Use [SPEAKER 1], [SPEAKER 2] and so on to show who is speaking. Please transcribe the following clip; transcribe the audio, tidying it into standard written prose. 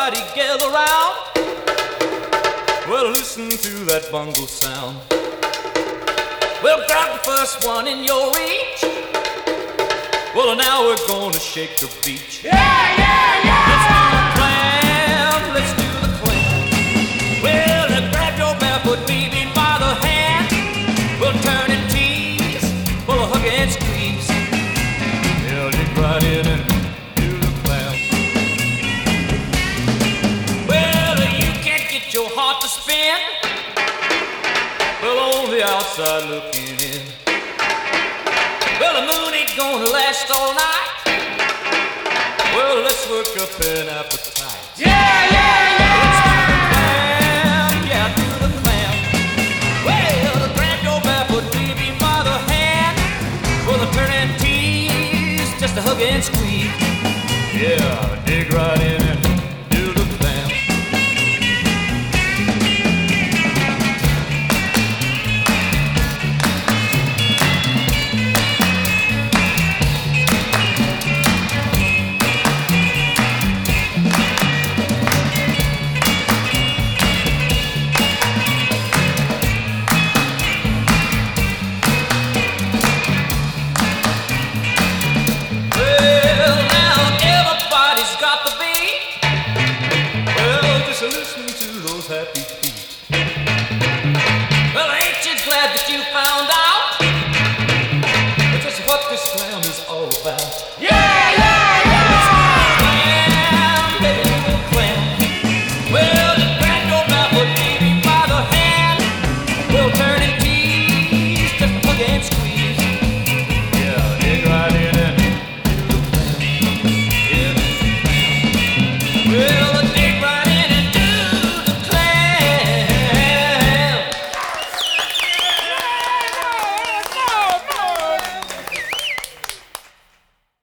[SPEAKER 1] everybody gather round. Well, listen to that bongo sound. Well, grab the first one in your reach. Well, now we're gonna shake the beach.
[SPEAKER 2] Yeah, yeah, yeah!
[SPEAKER 1] Let's do the clam, let's do the clam. Well, grab your barefoot baby by the hand. We'll turn and tease, we'll hug and squeeze. Yeah, dig right in and do the clam. Well, you can't get your heart to spin. Well, on the outside looking in. Well, the moon ain't gonna last all night. Well, let's work up an appetite.
[SPEAKER 2] Yeah!